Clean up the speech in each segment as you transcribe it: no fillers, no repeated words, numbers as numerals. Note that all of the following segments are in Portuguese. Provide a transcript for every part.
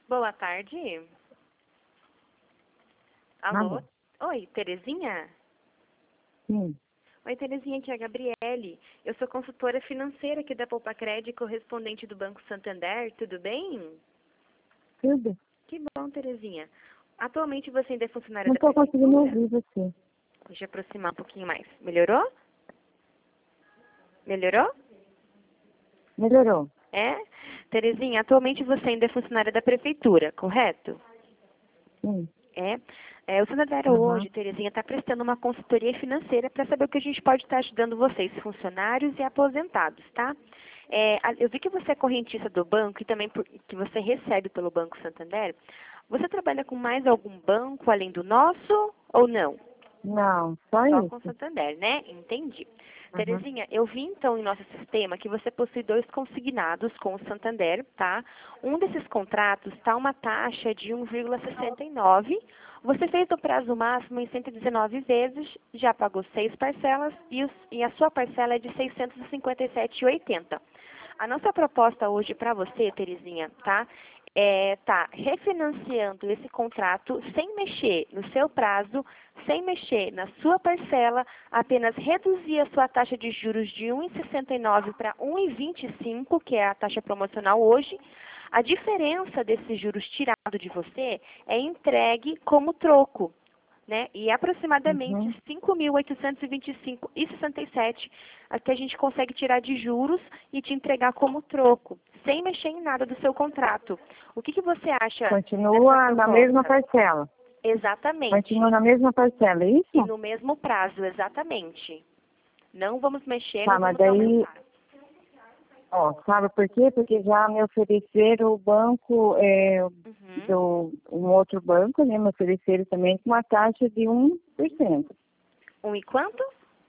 Boa tarde. Alô? Alô? Oi, Terezinha? Sim, Oi, Terezinha, aqui é a Gabriele. Eu sou consultora financeira aqui da Poupa Crédito, correspondente do Banco Santander. Tudo bem? tudo. Que bom, Terezinha. Atualmente você ainda é funcionária Não da estou conseguindo Prefeitura? ouvir você. Deixa eu aproximar um pouquinho mais. Melhorou? Melhorou? Melhorou? É? Terezinha, atualmente você ainda é funcionária da Prefeitura, correto? Sim. O Santander Aham. hoje, Terezinha, está prestando uma consultoria financeira para saber o que a gente pode estar ajudando vocês, funcionários e aposentados, tá? Eu vi que você é correntista do banco e também que você recebe pelo Banco Santander. Você trabalha com mais algum banco além do nosso ou não? Não, só Só com o isso. Santander, né? Entendi. Aham. Terezinha, eu vi então em nosso sistema que você possui 2 consignados com o Santander, tá? Um desses contratos está uma taxa de 1,69. Você fez o prazo máximo em 119 vezes, já pagou 6 parcelas e a sua parcela é de 657,80. A nossa proposta hoje para você, Terezinha, tá? Tá refinanciando esse contrato sem mexer no seu prazo, sem mexer na sua parcela, apenas reduzir a sua taxa de juros de 1,69 para 1,25, que é a taxa promocional hoje. A diferença desses juros tirado de você é entregue como troco, né? E aproximadamente Uhum. 5.825,67 que a gente consegue tirar de juros e te entregar como troco, sem mexer em nada do seu contrato. O que você acha dessa Continua na mesma proposta? parcela. Continua Exatamente. na mesma parcela, é E isso? no mesmo prazo, exatamente. Não vamos mexer, não Tá, mas vamos daí, aumentar. ó, sabe por quê? Porque já me ofereceram o banco, Uhum. um outro banco, né, me ofereceram também com uma taxa de 1%. E quanto?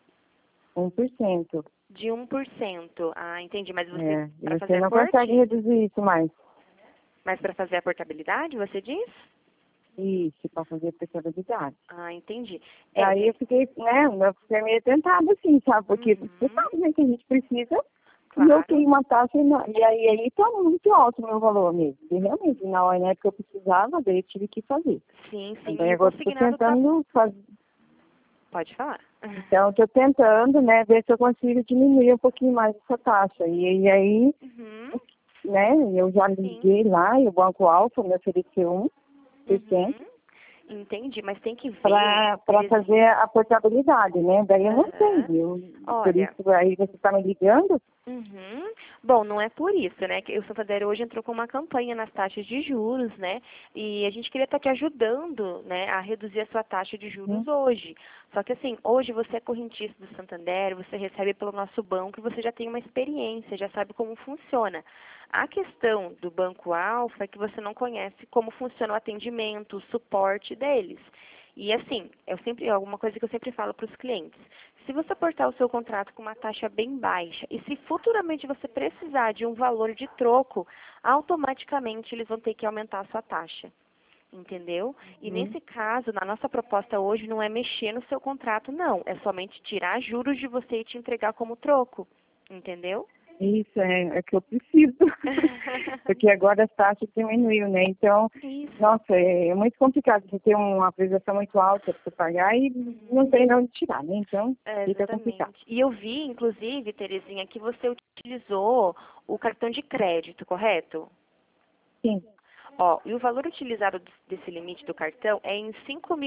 1%. De 1%. Ah, entendi. Mas você, É, e para fazer você não consegue aporte? reduzir isso mais. Mas para fazer a portabilidade, você diz? Isso, para fazer especialidade. Ah, entendi. Aí eu fiquei, né, eu fiquei meio tentada, assim, sabe? Porque você Uhum, sabe, né, que a gente precisa e eu claro. tenho uma taxa, e aí tá muito alto o meu valor mesmo. E realmente, na hora né, que eu precisava, daí eu tive que fazer. Sim, sim. Então E o agora estou consignado tá... tentando fazer. Pode falar. Então estou tentando, né, ver se eu consigo diminuir um pouquinho mais essa taxa. E aí, Uhum, né, eu já sim. liguei lá e o Banco Alfa me ofereceu 1% Uhum. Entendi, mas tem que ver, para fazer Terezinha. a portabilidade, né? Daí eu não sei, Aham. por Olha, isso aí você está me ligando? uhum. Bom, não é por isso, né? Que o Santander hoje entrou com uma campanha nas taxas de juros, né? E a gente queria estar te ajudando, né, a reduzir a sua taxa de juros Uhum. hoje. Só que assim, hoje você é correntista do Santander, você recebe pelo nosso banco e você já tem uma experiência, já sabe como funciona. A questão do Banco Alfa é que você não conhece como funciona o atendimento, o suporte deles. E assim, alguma coisa que eu sempre falo para os clientes. Se você aportar o seu contrato com uma taxa bem baixa e se futuramente você precisar de um valor de troco, automaticamente eles vão ter que aumentar a sua taxa. Entendeu? E Uhum. nesse caso, na nossa proposta hoje, não é mexer no seu contrato, não. É somente tirar juros de você e te entregar como troco. Entendeu? Isso é que eu preciso, porque agora a taxa diminuiu, né? Então, Isso. nossa, é muito complicado você ter uma prestação muito alta para você pagar e não tem de onde tirar, né? Então, fica complicado. Exatamente. E eu vi, inclusive, Terezinha, que você utilizou o cartão de crédito, correto? Sim. Ó, e o valor utilizado desse limite do cartão é em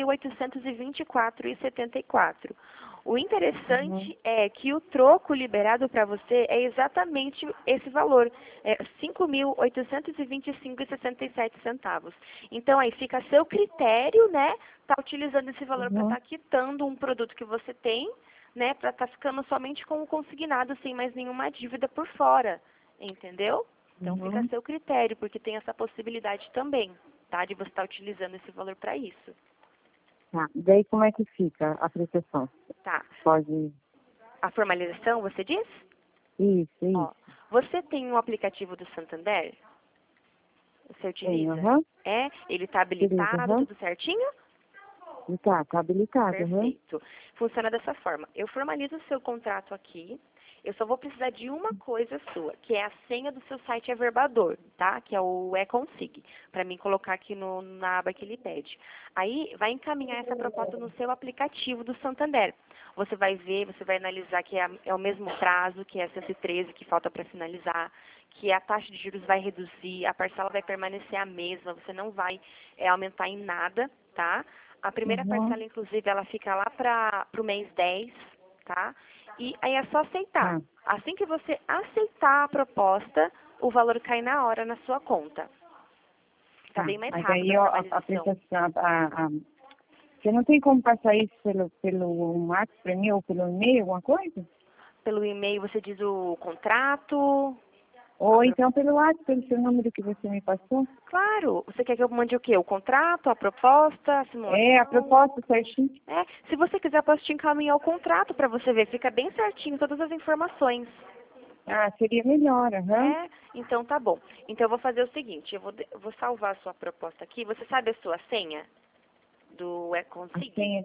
5.824,74. O Uhum. interessante é que o troco liberado para você é exatamente esse valor, é 5.825,67 centavos. Então aí fica a seu critério, né, tá utilizando esse valor para Uhum. estar quitando um produto que você tem, né, para estar ficando somente com o consignado sem mais nenhuma dívida por fora, entendeu? Então fica a Uhum. seu critério, porque tem essa possibilidade também, tá? De você estar utilizando esse valor para isso. Tá. Daí como é que fica a prestação? Tá. Pode. A formalização, você diz? Isso, Ó, isso. você tem um aplicativo do Santander? Você Tem, utiliza? aham. É? Ele está Beleza, habilitado, aham. tudo certinho? E tá habilitado, aham. Perfeito. Funciona dessa forma. Eu formalizo o seu contrato aqui. Eu só vou precisar de uma coisa sua, que é a senha do seu site Averbador, tá? Que é o eConsig, para mim colocar aqui na aba que ele pede. Aí vai encaminhar essa proposta no seu aplicativo do Santander. Você vai ver, você vai analisar que é o mesmo prazo, que é 113 que falta para finalizar, que a taxa de juros vai reduzir, a parcela vai permanecer a mesma, você não vai aumentar em nada, tá? A primeira parcela, inclusive, ela fica lá para o mês 10, tá? E aí é só aceitar. Assim que você aceitar a proposta, o valor cai na hora na sua conta. Tá bem mais Mas rápido aí, a ó, formalização. Você não tem como passar isso pelo WhatsApp para mim ou pelo e-mail, alguma coisa? Pelo e-mail você diz o contrato? Ou então pelo WhatsApp, pelo seu número que você me passou? Claro. Você quer que eu mande o quê? O contrato, a proposta, a simulação? A proposta certinho. Se você quiser, eu posso te encaminhar o contrato para você ver. Fica bem certinho todas as informações. Seria melhor, aham. Então tá bom. Então eu vou fazer o seguinte, eu vou salvar a sua proposta aqui. Você sabe a sua senha do eConsig? A senha.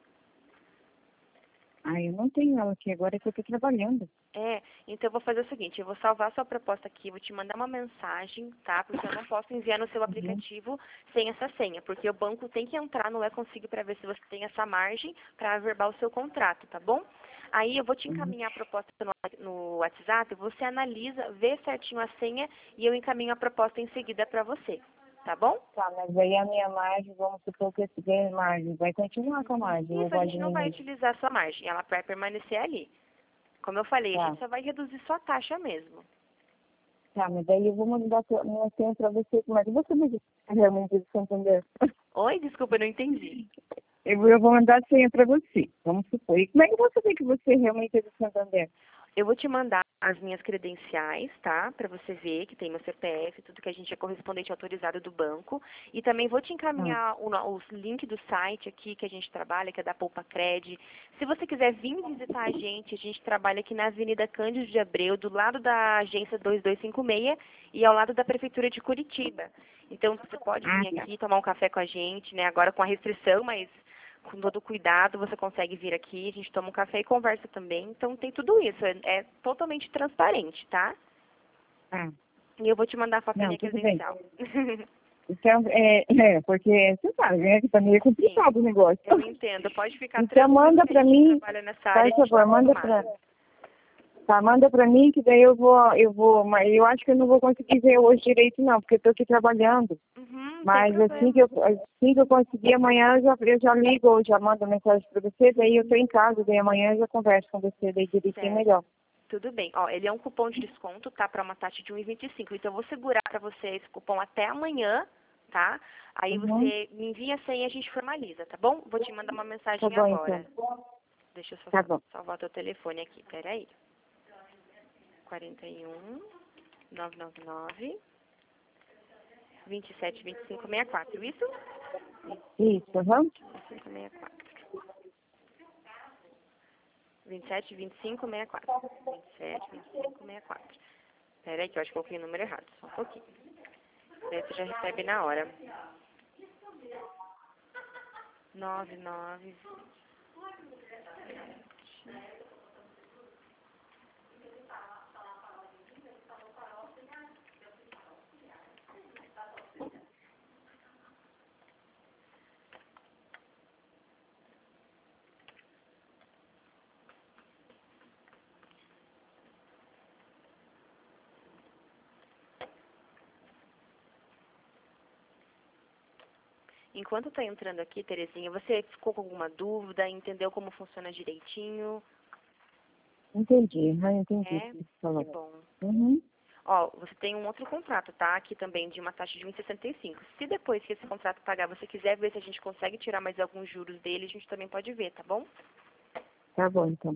Eu não tenho ela aqui agora, que eu estou trabalhando. Então eu vou fazer o seguinte, eu vou salvar a sua proposta aqui, vou te mandar uma mensagem, tá? Porque eu não posso enviar no seu aplicativo sem essa senha, porque o banco tem que entrar no eConsig para ver se você tem essa margem para averbar o seu contrato, tá bom? Aí eu vou te encaminhar a proposta no WhatsApp, você analisa, vê certinho a senha e eu encaminho a proposta em seguida para você, tá bom? Tá, mas aí a minha margem, vamos supor que esse ganho margem, vai continuar com a margem? Isso, a gente não vai utilizar a sua margem, ela vai permanecer ali. Como eu falei, a gente só vai reduzir sua taxa mesmo. Tá, mas daí eu vou mandar minha senha para você. Como é que você me disse realmente do Santander? Oi, desculpa, eu não entendi. Eu vou mandar a senha para você, vamos supor. E como é que você vê que você realmente é do Santander? Eu vou te mandar as minhas credenciais, tá? Para você ver que tem meu CPF, tudo que a gente é correspondente autorizado do banco. E também vou te encaminhar o link do site aqui que a gente trabalha, que é da Poupa Cred. Se você quiser vir visitar a gente trabalha aqui na Avenida Cândido de Abreu, do lado da agência 2256 e ao lado da Prefeitura de Curitiba. Então, você pode vir aqui tomar um café com a gente, né? Agora com a restrição, mas com todo cuidado, você consegue vir aqui, a gente toma um café e conversa também. Então, tem tudo isso. É totalmente transparente, tá? E eu vou te mandar a foto da minha credencial. Então, porque você sabe, né, que também é complicado o negócio. Eu entendo. Pode ficar então, manda para mim, faz favor, manda para mim, que daí mas eu acho que eu não vou conseguir ver hoje direito não, porque eu estou aqui trabalhando. Mas assim que eu conseguir, amanhã eu já ligo ou já mando mensagem para você, daí eu estou em casa, daí amanhã eu já converso com você, daí direitinho melhor. Tudo bem. Ó, ele é um cupom de desconto, tá? Para uma taxa de 1,25. Então, eu vou segurar para você esse cupom até amanhã, tá? Aí você me envia a senha e a gente formaliza, tá bom? Vou te mandar uma mensagem agora. Então. Deixa eu só salvar o teu telefone aqui. Peraí. 41 999 27 25 64, isso? Isso, 2564. 27 25 64. 27 25 64. Pera aí que eu acho que eu coloquei o número errado, só um pouquinho. Daí você já recebe na hora. 99. Enquanto tá entrando aqui, Terezinha, você ficou com alguma dúvida? Entendeu como funciona direitinho? Entendi, entendi. Que bom. Ó, você tem um outro contrato, tá? Aqui também de uma taxa de 1,65. Se depois que esse contrato pagar, você quiser ver se a gente consegue tirar mais alguns juros dele, a gente também pode ver, tá bom? Tá bom, então.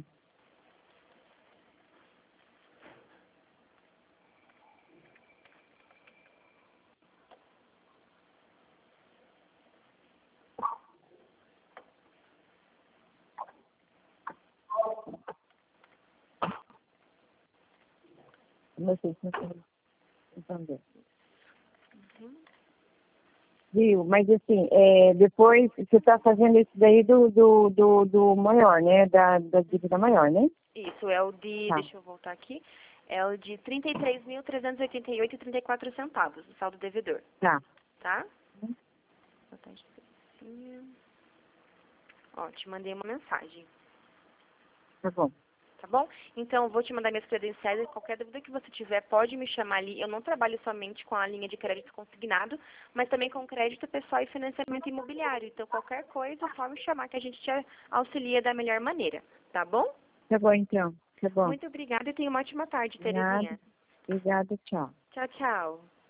Vocês não estão entendendo. Viu? Mas assim, depois você está fazendo isso daí do maior, né? Da dívida maior, né? Isso, é o de, Tá. deixa eu voltar aqui, é o de 33.388,34 o saldo devedor, Tá. tá? Botar de precinho. Ó, te mandei uma mensagem, Tá bom. tá bom? Então, eu vou te mandar minhas credenciais e qualquer dúvida que você tiver, pode me chamar ali. Eu não trabalho somente com a linha de crédito consignado, mas também com crédito pessoal e financiamento imobiliário. Então, qualquer coisa, só me chamar que a gente te auxilia da melhor maneira, tá bom? Tá bom, então. Tá bom. Muito obrigada e tenha uma ótima tarde, Nada. Terezinha. Obrigada, tchau. Tchau, tchau.